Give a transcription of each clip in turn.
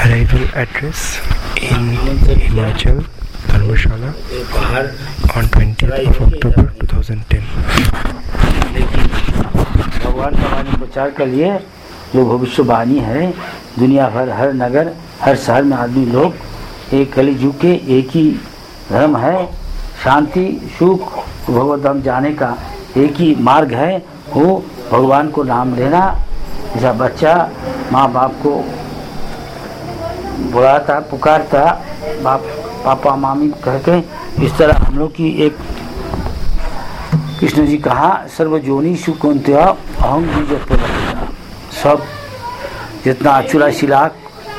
Arrival address in Himachal, Dharmshala on 20th of October 2010. भगवान का वाणी प्रचार के लिए जो भविष्यवाणी है, दुनिया भर हर नगर हर शहर में आदमी लोग एक कलियुग के एक ही धर्म है, शांति सुख भगवत धाम जाने का एक ही मार्ग है, वो भगवान को नाम लेना। जैसा बच्चा माँ बाप को बुलाता पुकारता बाप पापा मामी कह के, इस तरह हम लोग की एक कृष्ण जी कहा सर्वजोनि सुकौन्त्य अहम बीज प्रवर्तिता। सब जितना 84 लाख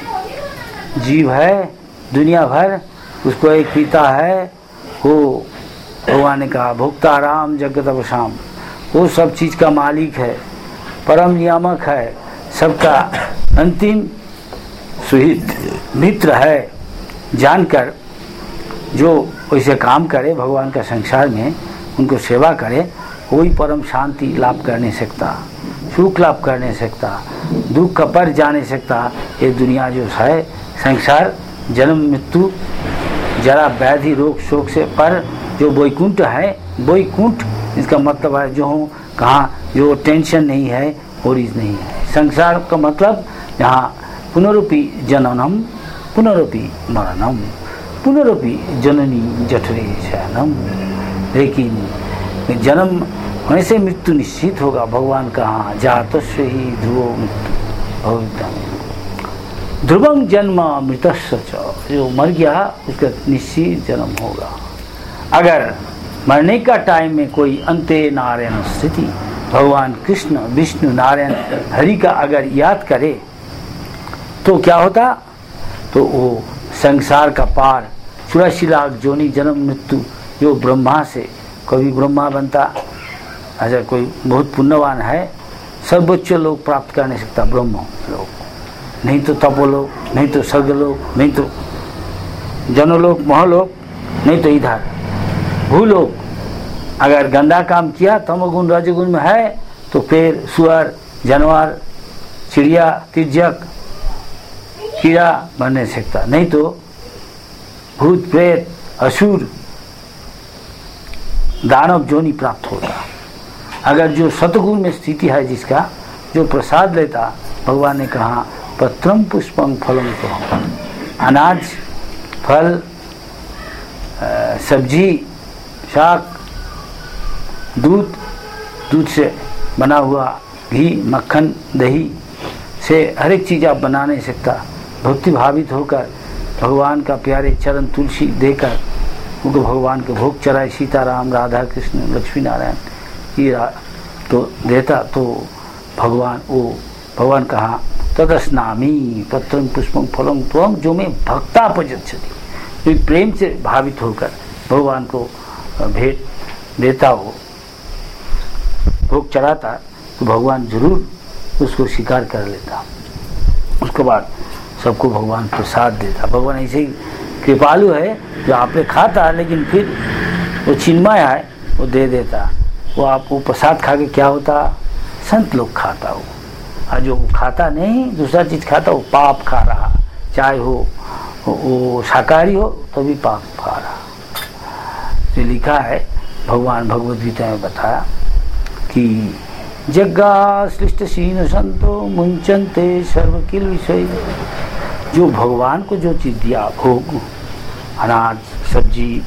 जीव है दुनिया भर, उसको एक पिता है, वो भगवान ने कहा भोक्ता राम जगतवशाम, वो सब चीज़ का मालिक है, परम नियामक है, सबका अंतिम सुहित मित्र है। जानकर जो वैसे काम करे भगवान का संसार में, उनको सेवा करे, कोई परम शांति लाभ कर नहीं सकता, सुख लाभ कर नहीं सकता, दुख का पर जा नहीं सकता। ये दुनिया जो है संसार जन्म मृत्यु जरा व्याधि रोग शोक से पर जो वैकुंठ है, वैकुंठ इसका मतलब है जो कहाँ जो टेंशन नहीं है, ओरिज नहीं है। संसार का मतलब यहाँ पुनरुपि जननम पुनरुपि मरणम पुनरुपि जननी जठरे शयनम। लेकिन जन्म होने से मृत्यु निश्चित होगा। भगवान कहाँ जातस्य ही ध्रुवो मृत्यु भवितव्यम् ध्रुवं जन्म मृतस्य च, जो मर गया उसका निश्चित जन्म होगा। अगर मरने का टाइम में कोई अंते नारायण स्थिति भगवान कृष्ण विष्णु नारायण हरि का अगर याद करे तो क्या होता, तो वो संसार का पार 84 लाख जोनी जन्म मृत्यु जो ब्रह्मा से कभी ब्रह्मा बनता, अच्छा कोई बहुत पुण्यवान है, सर्वोच्च लोग प्राप्त कर नहीं सकता ब्रह्म लोग, नहीं तो तपोलोक, नहीं तो स्वर्गलोक, नहीं तो जनलोक महलोक, नहीं तो इधर भूलोक। अगर गंदा काम किया तमोगुण रजोगुण में है तो फिर सुअर जानवर चिड़िया तिर्यक कीड़ा बन नहीं सकता, नहीं तो भूत प्रेत असुर दानव जोनी प्राप्त होता। अगर जो सतगुण में स्थिति है जिसका, जो प्रसाद लेता, भगवान ने कहा पत्रम पुष्पम फलम तो अनाज फल सब्जी शाक दूध से बना हुआ घी मक्खन दही से हर एक चीज़ आप बना नहीं सकता। भक्ति भावित होकर भगवान का प्यारे चरण तुलसी देकर उनको भगवान के भोग चढ़ाए, सीताराम राधा कृष्ण लक्ष्मी नारायण की तो देता, तो भगवान कहा तदस्नामी पत्रम पुष्पम फलम त्वं जो में भक्ता पजच्छति, प्रेम से भावित होकर भगवान को भेंट देता हो भोग चढ़ाता, तो भगवान जरूर उसको स्वीकार कर लेता। उसके बाद सबको भगवान प्रसाद देता। भगवान ऐसे ही कृपालु है जो आपने खाता, लेकिन फिर वो चिन्मय है वो दे देता। वो आपको प्रसाद खा के क्या होता, संत लोग खाता हो, और जो खाता नहीं दूसरा चीज़ खाता वो पाप खा रहा, चाहे हो वो शाकाहारी हो तो भी पाप खा रहा। तो लिखा है भगवान भगवद गीता में बताया कि जग्गा सृष्ट शीन संतो मुंचनते सर्व किल विषय। जो भगवान को जो चीज़ दिया भोग अनाज सब्जी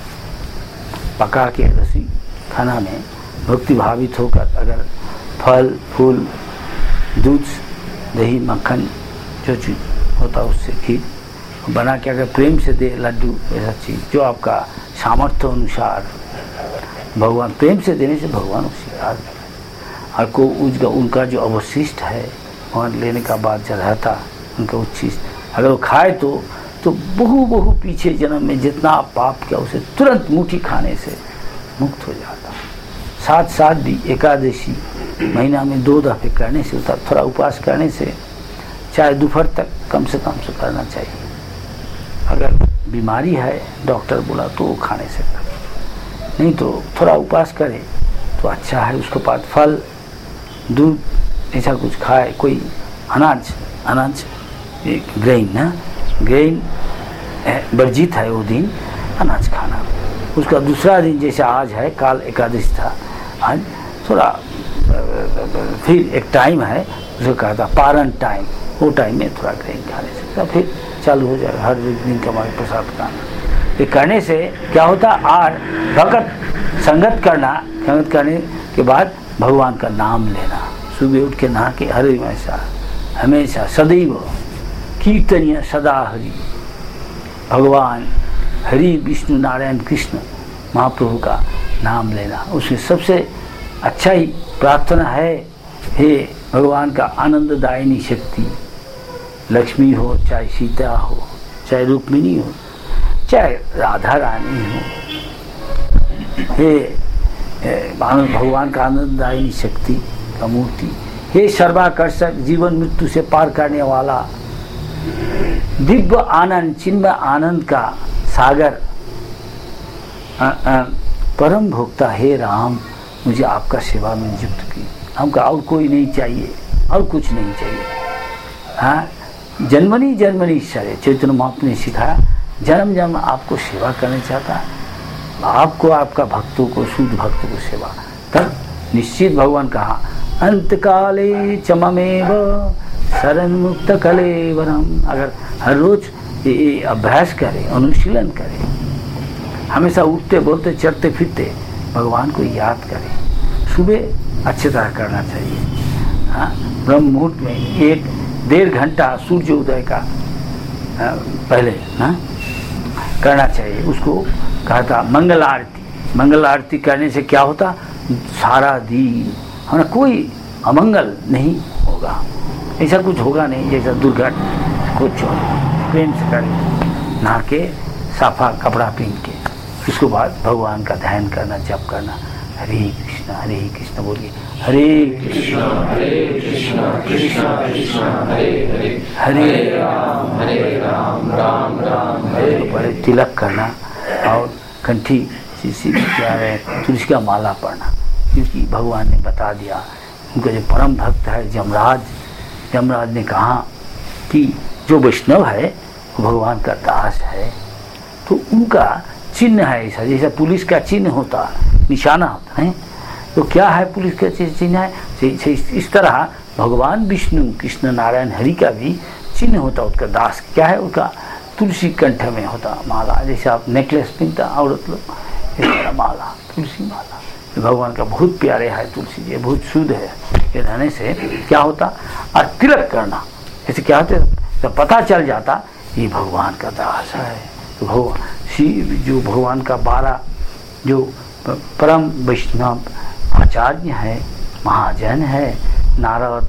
पका के रसी खाना में भक्ति भावित होकर अगर फल फूल दूध दही मक्खन जो चीज़ होता उससे खीर बना के अगर प्रेम से दे लड्डू ऐसा चीज़ जो आपका सामर्थ्य अनुसार भगवान प्रेम से देने से भगवान स्वीकार करें। और को उनका जो अवशिष्ट है वहाँ लेने का बाद जो रहता उनका उच्चिष्ट अगर वो खाए तो बहु पीछे जन्म में जितना पाप किया उसे तुरंत मुट्ठी खाने से मुक्त हो जाता। साथ भी एकादशी महीना में 2 दफे करने से होता, थोड़ा उपवास करने से चाहे दोपहर तक कम से कम से करना चाहिए। अगर बीमारी है डॉक्टर बोला तो वो खाने से नहीं, तो थोड़ा उपवास करे तो अच्छा है। उसके बाद फल दूध ऐसा कुछ खाए, कोई अनाज ग्रेन ना, ग्रेन वर्जित है वो दिन अनाज खाना। उसका दूसरा दिन जैसे आज है, काल एकादशी था, आज थोड़ा फिर एक टाइम है उसको कहा था पारण टाइम, वो टाइम में थोड़ा ग्रेन खा ले सकता, फिर चालू हो जाएगा हर दिन का हमारे प्रसाद खाना। ये करने से क्या होता, और भगत संगत करना, संगत करने के बाद भगवान का नाम लेना, सुबह उठ के नहा के हरे हमेशा सदैव कीर्तनीय सदा हरि, भगवान हरि विष्णु नारायण कृष्ण महाप्रभु का नाम लेना। उसमें सबसे अच्छा ही प्रार्थना है, हे भगवान का आनंददायिनी शक्ति, लक्ष्मी हो चाहे सीता हो चाहे रुक्मिणी हो चाहे राधा रानी हो, हे भगवान का आनंददायिनी शक्ति का मूर्ति, हे सर्वाकर्षक जीवन मृत्यु से पार करने वाला दिव्य आनंद चिन्मय आनंद का सागर परम भोक्ता, हे राम मुझे आपका सेवा में नियुक्त की, हमका और कोई नहीं चाहिए, और कुछ नहीं चाहिए। हाँ, जन्मनी जन्मनी ईश्वर, चैतन्य महाप्रभु ने सिखाया, जन्म जन्म आपको सेवा करना चाहता है, आपको आपका भक्तों को शुद्ध भक्तों को सेवा, तब निश्चित भगवान कहा अंतकाले चममेव शरण मुक्त कलेवरम। अगर हर रोज ये अभ्यास करे, अनुशीलन करे, हमेशा उठते बोलते चढ़ते फिरते भगवान को याद करे, सुबह अच्छी तरह करना चाहिए। हाँ, ब्रह्म मुहूर्त में 1-1.5 घंटा सूर्य उदय का पहले करना चाहिए। उसको कहा था मंगल आरती। मंगल आरती करने से क्या होता, सारा दिन हमारा कोई अमंगल नहीं होगा, ऐसा कुछ होगा नहीं जैसा दुर्घटना कुछ हो। प्रेम से करें, नहा के साफा कपड़ा पहन के, उसके बाद भगवान का ध्यान करना, जप करना, हरे कृष्ण बोलिए, हरे कृष्ण कृष्ण कृष्ण हरे राम राम राम हरे। तिलक करना और कंठी क्या है, तुलसी का माला पढ़ना, क्योंकि भगवान ने बता दिया, उनका जो परम भक्त है यमराज ने कहा कि जो वैष्णव है वो भगवान का दास है, तो उनका चिन्ह है ऐसा, जैसा पुलिस का चिन्ह होता, निशाना होता है, तो क्या है पुलिस का चिन्ह है, इस तरह भगवान विष्णु कृष्ण नारायण हरि का भी चिन्ह होता, उसका दास क्या है, उसका तुलसी कंठ में होता माला, जैसे आप नेकलेस पहनता औरत लोग, इस तरह माला, तुलसी माला, भगवान का बहुत प्यारे है तुलसी जी, बहुत शुद्ध है। ये रहने से क्या होता, और तिलक करना, ऐसे क्या होता, तो पता चल जाता ये भगवान का दास है। तो भगवान जो भगवान का 12 जो परम वैष्णव आचार्य है, महाजन है, नारद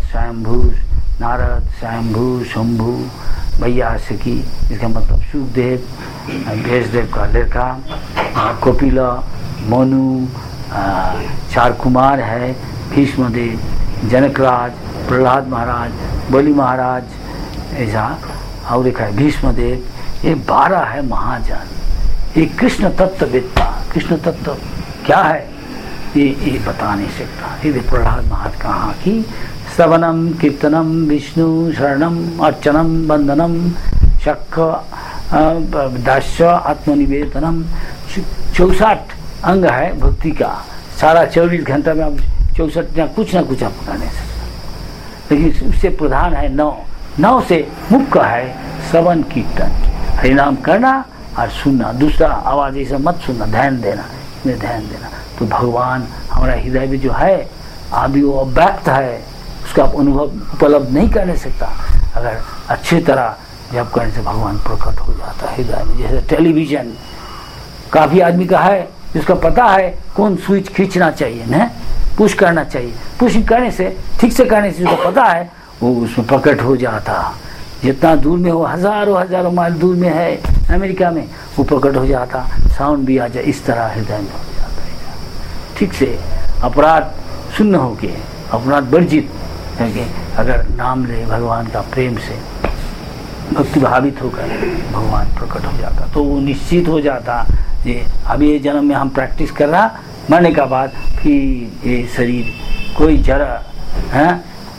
स्वयंभू शंभु वैयासकी, इसका मतलब सुखदेव, भेषदेव का लड़का, कपिला, मनु, 4 कुमार है, भीष्मदेव, जनकराज, प्रहलाद महाराज, बलि महाराज, ऐसा और एक है भीष्मदेव, ये 12 है महाजन। ये कृष्ण तत्व वेत्ता, कृष्ण तत्व क्या है ये बता नहीं सकता। ये प्रहलाद महाराज कहा कि श्रवणम कीर्तनम विष्णु शरणम अर्चनम वंदनम शक्ष दास्य आत्मनिवेदनम, 64 अंग है भक्ति का, सारा 24 घंटा में आप 64 कुछ ना कुछ आप कर नहीं सकते, लेकिन उससे प्रधान है 9 से मुख्य है श्रवण कीर्तन, हरिनाम करना और सुनना, दूसरा आवाज ऐसा मत सुनना, ध्यान देना, इसमें ध्यान देना। तो भगवान हमारा हृदय में जो है अभी वो अव्यक्त है, उसका अनुभव उपलब्ध नहीं करने सकता। अगर अच्छी तरह जब करने से भगवान प्रकट हो जाता है हृदय में। जैसे टेलीविजन काफ़ी आदमी का है जिसका पता है कौन स्विच खींचना चाहिए, न पुश करना चाहिए, पुश करने से ठीक से करने से उसको पता है वो उसमें प्रकट हो जाता। जितना दूर में हो, हजारों माइल दूर में है अमेरिका में, वो प्रकट हो जाता, साउंड भी आ जाए, इस तरह हृदय में हो जाता है। ठीक से अपराध शून्य हो के, अपराध वर्जित करके अगर नाम ले भगवान का प्रेम से भक्ति भावित होकर भगवान प्रकट हो जाता, तो वो निश्चित हो जाता ये अभी ये जन्म में हम प्रैक्टिस कर रहा, मरने का बाद फिर ये शरीर कोई जरा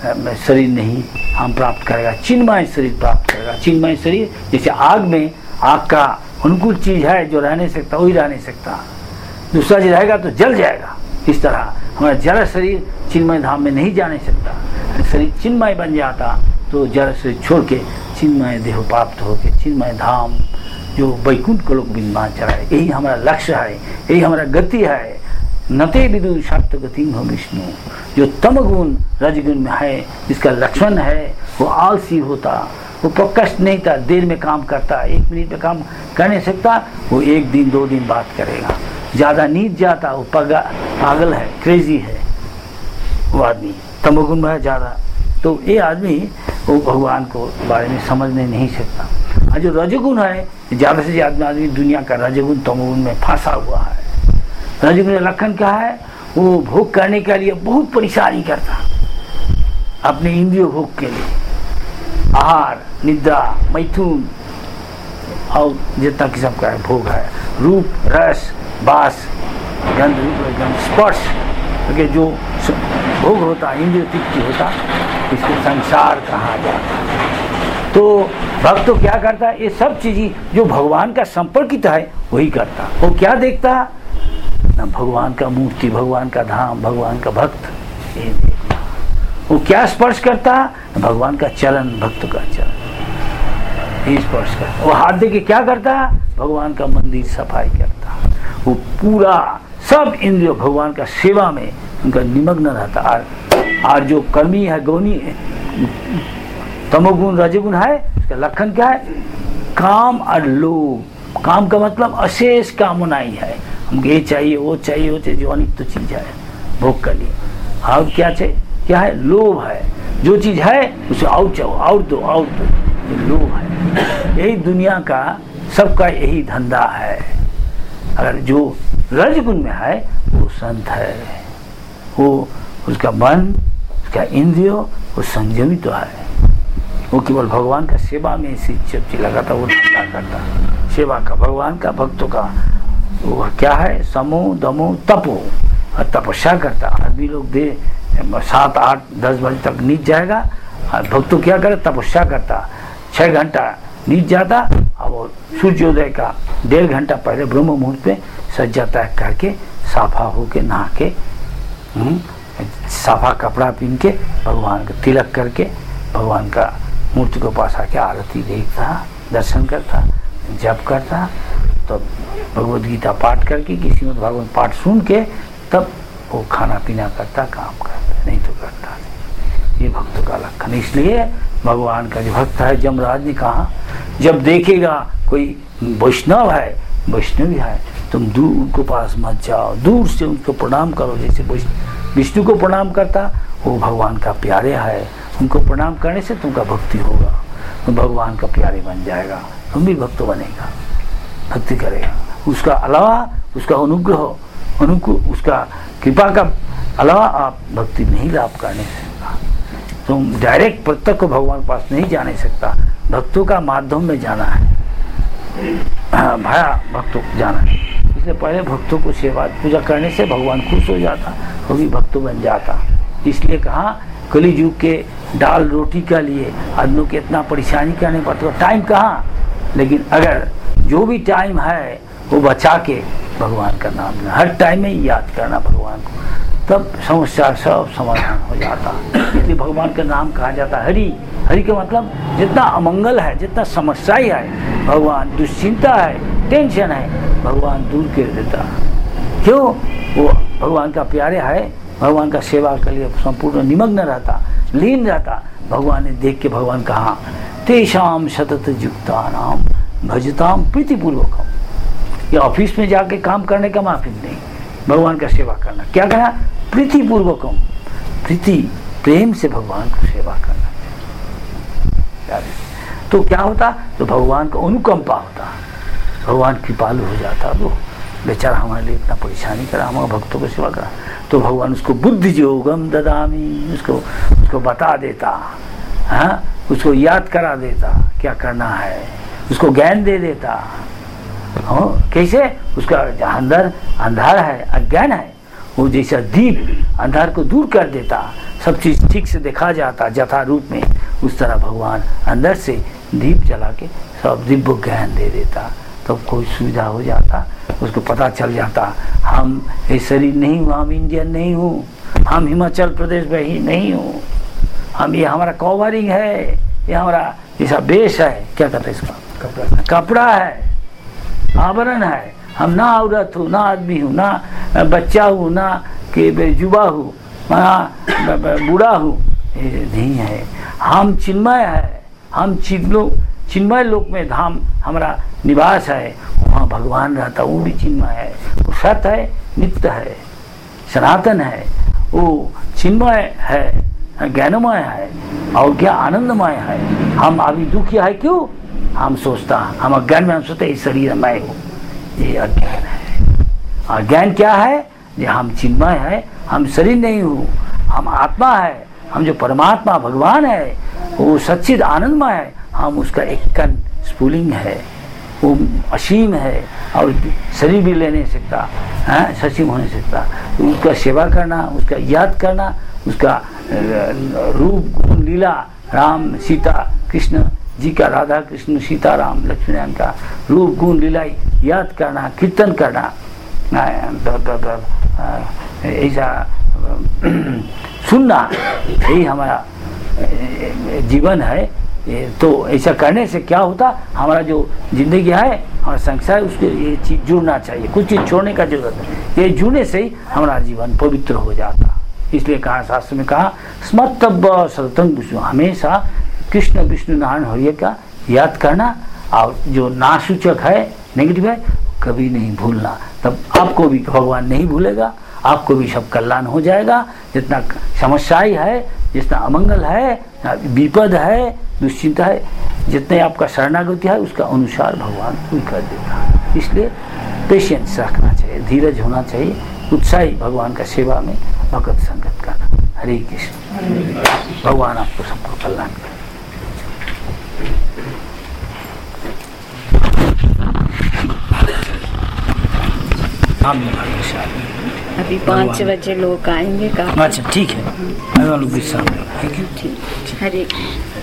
शरीर नहीं हम प्राप्त करेगा, चिन्मय शरीर प्राप्त करेगा। चिन्मय शरीर जैसे आग में, आग का अनुकूल चीज है जो रह नहीं सकता वही रह नहीं सकता, दूसरा चीज रहेगा तो जल जाएगा। इस तरह हमारा जड़ शरीर चिन्मय धाम में नहीं जा नहीं सकता। शरीर चिन्मय बन जाता तो जड़ शरीर छोड़ के चिन्मय देह प्राप्त होके चिन्मय धाम जो वैकुंठ को लोग विद्यमान चलाए, यही हमारा लक्ष्य है, यही हमारा गति है। नते विदु शाक्त गति हो विष्णु, जो तमगुण रजगुण में है, जिसका लक्षण है वो आलसी होता, वो प्रकष्ट नहीं था, देर में काम करता, 1 मिनट में काम कर नहीं सकता, वो 1 दिन 2 दिन बात करेगा। ज़्यादा नींद जाता, वो पागल है, क्रेजी है वो आदमी, तमोगुण में है ज़्यादा, तो ये आदमी वो भगवान को बारे में समझने नहीं सकता। और जो रजगुण है, ज़्यादा से ज़्यादा आदमी दुनिया का रजगुण तमोगुण में फंसा हुआ है। रजगुण का लक्षण क्या है? वो भोग करने के लिए बहुत परेशानी करता, अपने इंद्रिय भोग के लिए, आहार, निद्रा, मैथुन और जितना किस्म का भोग है, रूप, रस, बास, गंध, रूप, गंध, स्पर्श के जो भोग होता, इंद्रिय तृप्ति होता, इसको संसार कहा जाता है। तो भक्त तो क्या करता है? ये सब चीजें जो भगवान का संपर्कित है वही करता। वो क्या देखता? ना भगवान का मूर्ति, भगवान का धाम, भगवान का भक्त, ये देखता। वो क्या स्पर्श करता? भगवान का चरण, भक्त का चरण ये स्पर्श करता। वो हाथ दे के क्या करता? भगवान का मंदिर सफाई करता। वो पूरा सब इंद्रिय भगवान का सेवा में उनका निमग्न रहता। और जो कर्मी है, गौनी तमोगुण रजगुण है, उसका लक्षण क्या है? काम और लोभ। काम का मतलब अशेष कामनाएं है, हमको ये चाहिए वो चाहिए वो चाहिए, जो अनित्य चीज है भोग के लिए। और क्या चाहिए? क्या है? लोभ है, जो चीज है उसे और चाहो, और दो, ये लोभ है। यही दुनिया का सबका यही धंधा है। अगर जो रजगुण में है वो संत है, वो उसका मन, उसका इंद्रिय वो संयमित तो है, वो केवल भगवान का सेवा में इसी चपची लगाता, वो धंधा करता सेवा का, भगवान का, भक्तों का। वो क्या है? समो दमो तपो, और तपस्या करता। आदमी लोग दे 7, 8, 10 बजे तक नींद जाएगा, और भक्तों क्या करे? तपस्या करता, 6 घंटा नींद जाता, और वो सूर्योदय का 1.5 घंटा पहले ब्रह्म मुहूर्त में सज्जा त्याग करके साफा होके नहा के साफा कपड़ा पहन के भगवान का तिलक करके भगवान का मूर्ति को पास आके आरती देखता, दर्शन करता, जप करता, तो भगवद गीता पाठ करके, किसी में भगवत पाठ सुन के तब वो खाना पीना करता, काम करता, नहीं तो करता नहीं। ये भक्त का लक्षण। इसलिए भगवान का जो भक्त है, जमराज ने कहा जब देखेगा कोई वैष्णव है, वैष्णवी है, तुम दूर उनको पास मत जाओ, दूर से उनको प्रणाम करो। जैसे विष्णु को प्रणाम करता, वो भगवान का प्यारे है, उनको प्रणाम करने से तुमका भक्ति होगा, तुम भगवान का प्यारे बन जाएगा, तुम भी भक्त बनेगा, भक्ति करेगा। उसका अलावा उसका अनुग्रह उसका कृपा का अलावा आप भक्ति नहीं लाभ कर नहीं सकता। तुम डायरेक्ट प्रत्यक्ष भगवान के पास नहीं जा नहीं सकता, भक्तों का माध्यम में जाना है, भाया भक्तों को जाना है। इसलिए पहले भक्तों को सेवा पूजा करने से भगवान खुश हो जाता, वो भी भक्त बन जाता। इसलिए कहा कलियुग के दाल रोटी के लिए आदमी को इतना परेशानी करने पड़ता, टाइम कहाँ, लेकिन अगर जो भी टाइम है वो बचा के भगवान का नाम लेना, हर टाइम में याद करना भगवान को, तब समस्या सब समाधान हो जाता। इसलिए भगवान का नाम कहा जाता है हरि। हरि का मतलब जितना अमंगल है, जितना समस्याएं है, भगवान दुश्चिंता है, टेंशन है, भगवान दूर कर देता। क्यों? वो भगवान का प्यारे है, भगवान का सेवा के लिए संपूर्ण निमग्न रहता, लीन रहता। भगवान ने देख के भगवान कहा तेषाम सतत युक्तानाम भजताम प्रीतिपूर्वकम। ये ऑफिस में जाके काम करने का माफिक नहीं, भगवान का सेवा करना। क्या कहना? प्रीतिपूर्वकम, प्रीति प्रेम से भगवान को सेवा करना। तो क्या होता? तो भगवान को अनुकंपा होता, भगवान कृपालु हो जाता। वो बेचारा हमारे लिए इतना परेशानी करा, हमारे भक्तों को सेवा करा, तो भगवान उसको बुद्धि योगम ददामी, उसको बता देता, हाँ, उसको याद करा देता क्या करना है, उसको ज्ञान दे देता। कैसे? उसका अंदर अंधार है, अज्ञान है, वो जैसा दीप अंधार को दूर कर देता, सब चीज़ ठीक से देखा जाता यथा रूप में, उस तरह भगवान अंदर से दीप जला के सब दिव्य ज्ञान दे देता। तब कोई सुविधा हो जाता, उसको पता चल जाता हम ये शरीर नहीं हूँ, हम इंडियन नहीं हूँ, हम हिमाचल प्रदेश में ही नहीं हूँ, हम ये हमारा कवरिंग है, ये हमारा जैसा बेस है, क्या कहते हैं इसका, कपड़ा है, आवरण है। हम ना औरत हूँ, ना आदमी हूँ, ना बच्चा हूँ, ना कि युवा हूँ, ना बूढ़ा हूँ, ये नहीं है। हम चिन्मय है, हम चिन्मय लोक में धाम हमारा निवास है, वहाँ भगवान रहता, वो भी चिन्मय है, वो सत्य है, नित्य है, सनातन है, वो चिन्मय है, ज्ञानमय है और क्या आनंदमय है। हम अभी दुखी है क्यों? हम सोचता, हम अज्ञान में हम सोचते इस शरीर मैं हूँ, ये अज्ञान है। अज्ञान क्या है? ये हम चिन्मय है, हम शरीर नहीं हूँ, हम आत्मा है, हम जो परमात्मा भगवान है वो सच्चिद आनंदमय है, हम उसका एक कण स्फुलिंग है, वो असीम है और शरीर भी ले नहीं सकता, है ससीम हो नहीं सकता। तो उसका सेवा करना, उसका याद करना, उसका रूप गुण लीला, राम सीता कृष्ण जी का, राधा कृष्ण सीता राम लक्ष्मण नारायण का रूप गुण लीला याद करना, कीर्तन करना, ऐसा सुनना, यही हमारा जीवन है। तो ऐसा करने से क्या होता, हमारा जो जिंदगी है, हमारा संसार, उसके ये चीज़ जुड़ना चाहिए, कुछ चीज़ छोड़ने का जरूरत है। ये जुड़ने से ही हमारा जीवन पवित्र हो जाता। इसलिए कहा, शास्त्र में कहा, स्मर्तव्य सततं विष्णु, हमेशा कृष्ण विष्णु नारायण हरि का याद करना, और जो नासूचक है, नेगेटिव है, कभी नहीं भूलना। तब आपको भी भगवान नहीं भूलेगा, आपको भी सब कल्याण हो जाएगा। जितना समस्याएं है, जितना अमंगल है, विपद है, दुश्चिंता है, जितने आपका शरणागति है, उसका अनुसार भगवान पूरी कर देता। इसलिए पेशेंस रखना चाहिए, धीरज होना चाहिए, उत्साही भगवान का सेवा में भगत संगत करना। हरे कृष्ण। भगवान आपको सबको कल्याण करे। अभी 5 बजे लोग आएंगे का? अच्छा ठीक है, मैं लोग विश्राम। ठीक, हरे